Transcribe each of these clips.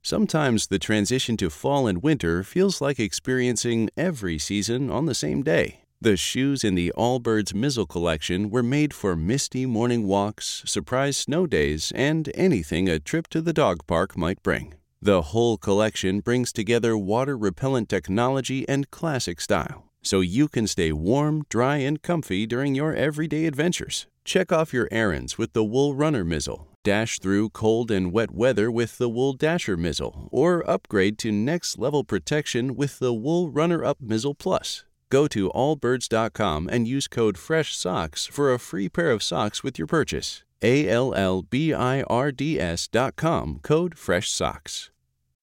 Sometimes the transition to fall and winter feels like experiencing every season on the same day. The shoes in the Allbirds Mizzle collection were made for misty morning walks, surprise snow days, and anything a trip to the dog park might bring. The whole collection brings together water-repellent technology and classic style, so you can stay warm, dry, and comfy during your everyday adventures. Check off your errands with the Wool Runner Mizzle, dash through cold and wet weather with the Wool Dasher Mizzle, or upgrade to next-level protection with the Wool Runner Up Mizzle Plus. Go to allbirds.com and use code FRESHSOCKS for a free pair of socks with your purchase. ALLBIRDS.com, code FRESHSOCKS.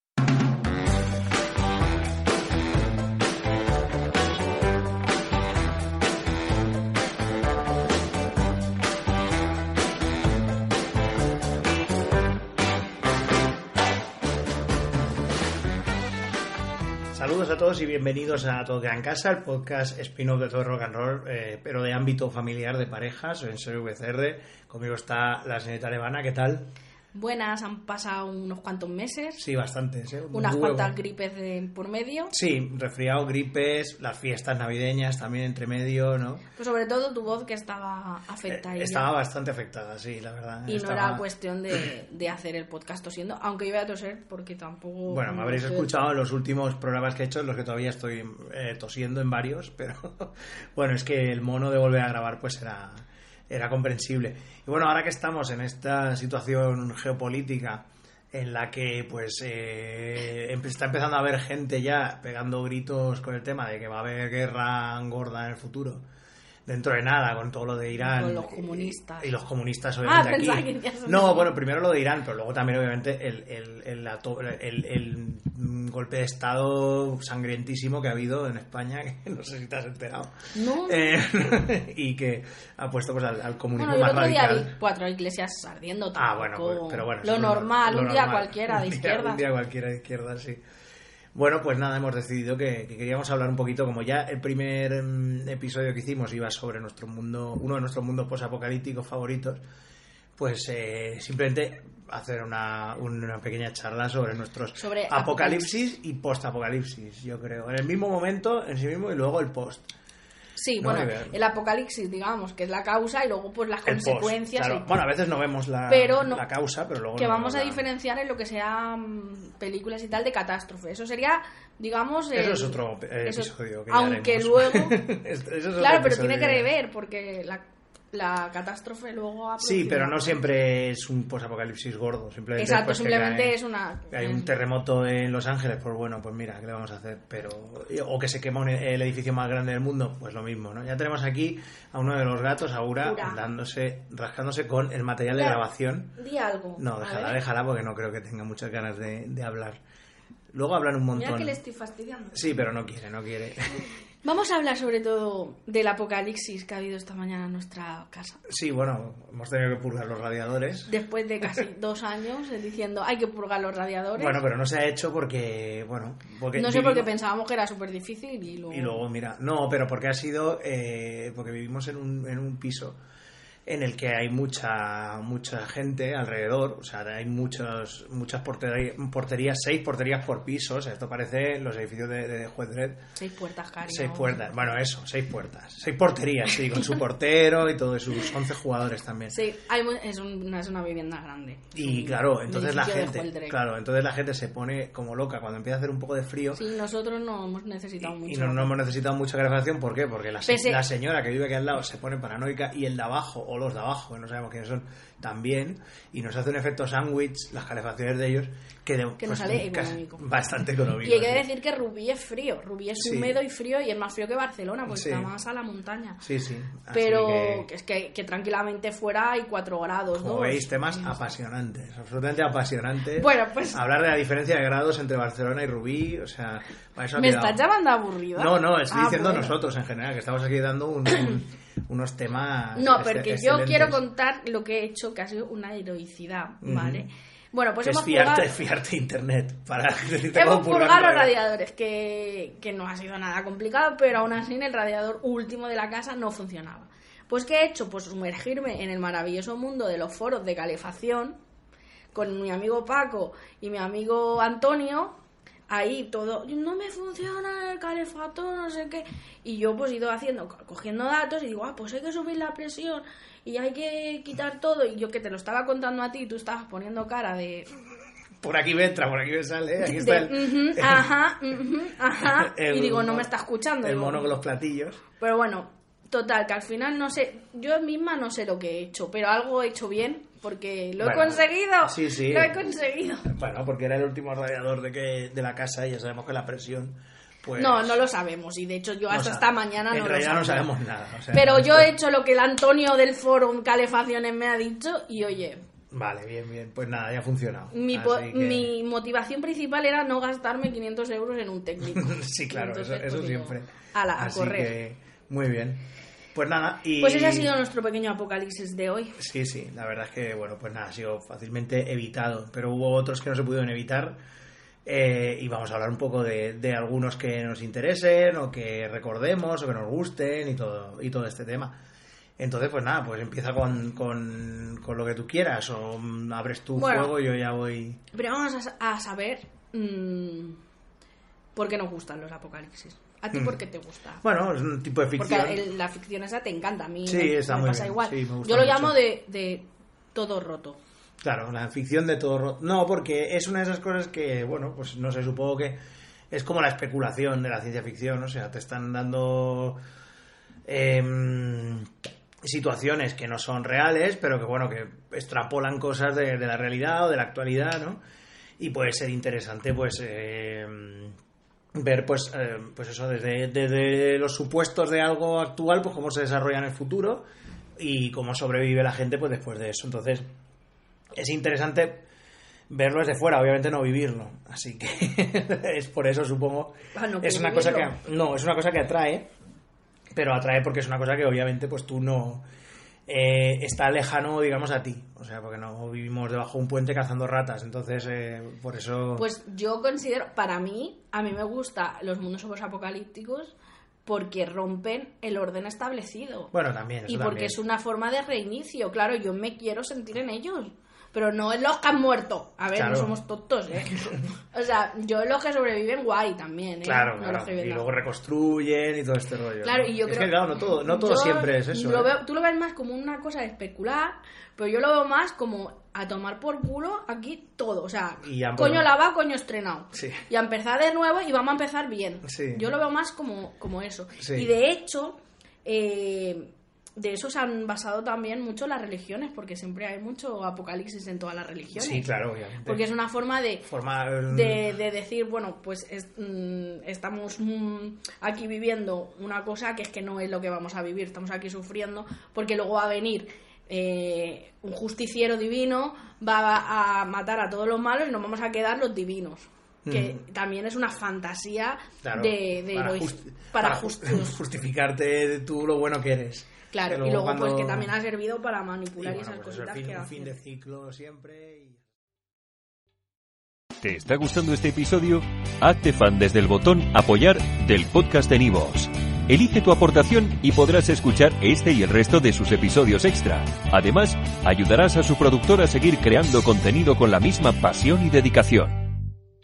Saludos a todos y bienvenidos a Todo Queda en Casa, el podcast spin-off de Todo Rock and Roll, pero de ámbito familiar, de parejas. Soy Sergio VCR, conmigo está la señorita Levana, ¿qué tal? Buenas, han pasado unos cuantos meses. Sí, bastantes, unas cuantas gripes por medio. Sí, resfriado, gripes, las fiestas navideñas también entre medio, ¿no? Pues sobre todo tu voz, que estaba afectada. Estaba bastante afectada, sí, la verdad. Y no era cuestión de hacer el podcast tosiendo, aunque iba a toser porque tampoco... Bueno, me habréis escuchado en los últimos programas que he hecho, en los que todavía estoy tosiendo en varios, pero bueno, es que el mono de volver a grabar pues era comprensible. Y bueno, ahora que estamos en esta situación geopolítica en la que pues está empezando a haber gente ya pegando gritos con el tema de que va a haber guerra gorda en el futuro, dentro de nada, con todo lo de Irán. Con los comunistas. Y los comunistas, obviamente, aquí. Que no, bueno, primero lo de Irán, pero luego también, obviamente, el golpe de Estado sangrientísimo que ha habido en España, que no sé si te has enterado. No. Y que ha puesto pues al comunismo más radical. Día vi 4 iglesias ardiendo. Bueno, pues, pero bueno. Lo normal, un día cualquiera de izquierda. Un día cualquiera de izquierda, sí. Bueno, pues nada, hemos decidido que queríamos hablar un poquito, como ya el primer episodio que hicimos iba sobre nuestro mundo, uno de nuestros mundos posapocalípticos favoritos, pues simplemente hacer una pequeña charla sobre nuestros apocalipsis y postapocalipsis, yo creo. En el mismo momento, en sí mismo, y luego el post. Sí, ¿no? Bueno, el apocalipsis, digamos, que es la causa, y luego pues las consecuencias. Claro. Bueno, a veces no vemos la causa, pero luego... Que vamos a diferenciar en lo que sean películas y tal de catástrofe. Eso sería, digamos... Eso es otro episodio que aunque haremos. Luego... Claro, pero tiene que rever, porque la catástrofe luego ha Sí, pero no siempre es un posapocalipsis gordo. Simplemente exacto, pues simplemente es una... Hay un terremoto en Los Ángeles, pues bueno, pues mira, ¿qué le vamos a hacer? O que se quema el edificio más grande del mundo, pues lo mismo, ¿no? Ya tenemos aquí a uno de los gatos, Aura, rascándose con el material de grabación. Di algo. No, déjala, porque no creo que tenga muchas ganas de hablar. Luego hablan un montón. Mira que le estoy fastidiando. Sí, pero no quiere. Vamos a hablar sobre todo del apocalipsis que ha habido esta mañana en nuestra casa. Sí, bueno, hemos tenido que purgar los radiadores. Después de casi 2 años diciendo hay que purgar los radiadores. Bueno, pero no se ha hecho porque no sé, porque pensábamos que era súper difícil y luego mira, no, pero porque ha sido porque vivimos en un piso en el que hay mucha gente alrededor, o sea, hay muchas porterías, 6 porterías por piso, o sea, esto parece los edificios de Juez Dredd. 6 puertas, cariño. 6 puertas, bueno, eso, 6 puertas. 6 porterías, sí, con su portero y todos sus 11 jugadores también. Sí, es una vivienda grande. Y claro, entonces la gente se pone como loca cuando empieza a hacer un poco de frío. Sí, nosotros no hemos necesitado mucho. Y no hemos necesitado mucha calefacción, ¿por qué? Porque la señora que vive aquí al lado se pone paranoica, y el de abajo, o los de abajo, que no sabemos quiénes son, también, y nos hace un efecto sándwich las calefacciones de ellos que nos sale económico, bastante económico. Y hay que decir que Rubí es frío, Rubí es húmedo y frío, y es más frío que Barcelona, porque está más a la montaña. Sí. Pero es que tranquilamente fuera hay 4 grados. Como veis, temas apasionantes, absolutamente apasionantes. Bueno, pues hablar de la diferencia de grados entre Barcelona y Rubí, o sea, para eso ¿me estás llamando aburrida? No, estoy diciendo nosotros en general, que estamos aquí dando unos temas. No, porque yo quiero contar lo que he hecho, que ha sido una heroicidad, ¿vale? Bueno, pues hemos fiarte internet para hemos purgado los radiadores, que no ha sido nada complicado, pero aún así el radiador último de la casa no funcionaba. Pues ¿qué he hecho? Pues sumergirme en el maravilloso mundo de los foros de calefacción, con mi amigo Paco y mi amigo Antonio, ahí todo, no me funciona el calefactor, no sé qué, y yo pues he ido cogiendo datos y digo, pues hay que subir la presión y hay que quitar todo, y yo que te lo estaba contando a ti y tú estabas poniendo cara de... Por aquí me entra, por aquí me sale, aquí está ajá, y digo, no me está escuchando. El digo, mono con los platillos. Pero bueno, total, que al final no sé, yo misma no sé lo que he hecho, pero algo he hecho bien, porque lo he conseguido. Sí. Lo he conseguido. Bueno, porque era el último radiador de la casa y ya sabemos que la presión... Pues, no lo sabemos, y de hecho yo hasta esta mañana en realidad no sabemos nada. O sea, pero yo he hecho lo que el Antonio del foro Calefacciones me ha dicho y oye... Vale, bien, pues nada, ya ha funcionado. Mi motivación principal era no gastarme 500 euros en un técnico. Sí, claro, entonces, eso pues, siempre. A así correr. Que, muy bien. Pues nada, Pues ese ha sido nuestro pequeño apocalipsis de hoy. Sí, la verdad es que, bueno, pues nada, ha sido fácilmente evitado, pero hubo otros que no se pudieron evitar, y vamos a hablar un poco de algunos que nos interesen, o que recordemos, o que nos gusten, y todo este tema. Entonces, pues nada, pues empieza con lo que tú quieras, o abres tu juego y yo ya voy... Pero vamos a saber por qué nos gustan los apocalipsis. ¿A ti por qué te gusta? Bueno, es un tipo de ficción. Porque la ficción esa te encanta, a mí sí, me está muy pasa bien. igual. Sí, me gusta yo lo mucho. llamo de todo roto. Claro, la ficción de todo roto. No, porque es una de esas cosas que, bueno, pues no sé, supongo que es como la especulación de la ciencia ficción, o sea, te están dando... situaciones que no son reales, pero que bueno, que extrapolan cosas de la realidad o de la actualidad, ¿no? Y puede ser interesante, pues, ver, pues eso, desde los supuestos de algo actual, pues cómo se desarrolla en el futuro y cómo sobrevive la gente, pues después de eso. Entonces, es interesante verlo desde fuera, obviamente no vivirlo. Así que es por eso, supongo, es una cosa que atrae. Pero atrae porque es una cosa que obviamente pues tú no está lejano, digamos, a ti, o sea, porque no vivimos debajo de un puente cazando ratas, entonces por eso... Pues yo considero, a mí me gustan los mundos apocalípticos porque rompen el orden establecido. Bueno, también, eso y porque también. Es una forma de reinicio, claro, yo me quiero sentir en ellos. Pero no en los que han muerto. A ver, claro. No somos tontos, ¿eh? O sea, yo en los que sobreviven, guay también, ¿eh? Claro, no claro. Y luego reconstruyen y todo este rollo. Claro, ¿no? y yo es creo... que, claro, no todo siempre es eso. Tú lo ves más como una cosa de especular, pero yo lo veo más como a tomar por culo aquí todo. O sea, coño lavado, coño estrenado. Sí. Y a empezar de nuevo y vamos a empezar bien. Sí. Yo lo veo más como eso. Sí. Y de hecho... de eso se han basado también mucho las religiones, porque siempre hay mucho apocalipsis en todas las religiones. Sí, claro, obviamente. Porque es una forma de decir, bueno, pues estamos aquí viviendo una cosa que es que no es lo que vamos a vivir, estamos aquí sufriendo, porque luego va a venir un justiciero divino, va a matar a todos los malos y nos vamos a quedar los divinos. Que también es una fantasía, claro, para justificarte tú lo bueno que eres. Claro, y luego pues que también ha servido para manipular y esas cositas que hacen. Un fin de ciclo siempre. ¿Te está gustando este episodio? Hazte fan desde el botón Apoyar del podcast de Nivos. Elige tu aportación y podrás escuchar este y el resto de sus episodios extra. Además, ayudarás a su productor a seguir creando contenido con la misma pasión y dedicación.